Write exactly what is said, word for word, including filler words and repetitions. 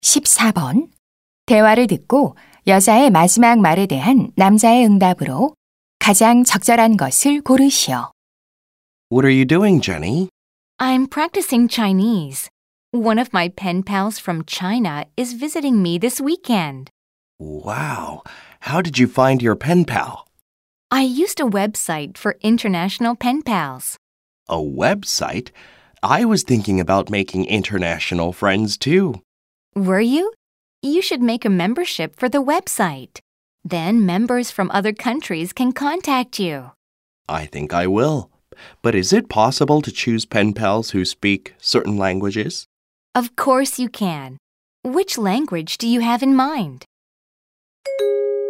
십사 번. 대화를 듣고 여자의 마지막 말에 대한 남자의 응답으로 가장 적절한 것을 고르시오. What are you doing, Jenny? I'm practicing Chinese. One of my pen pals from China is visiting me this weekend. Wow. How did you find your pen pal? I used a website for international pen pals. A website? I was thinking about making international friends too. Were you? You should make a membership for the website. Then members from other countries can contact you. I think I will. But is it possible to choose pen pals who speak certain languages? Of course you can. Which language do you have in mind?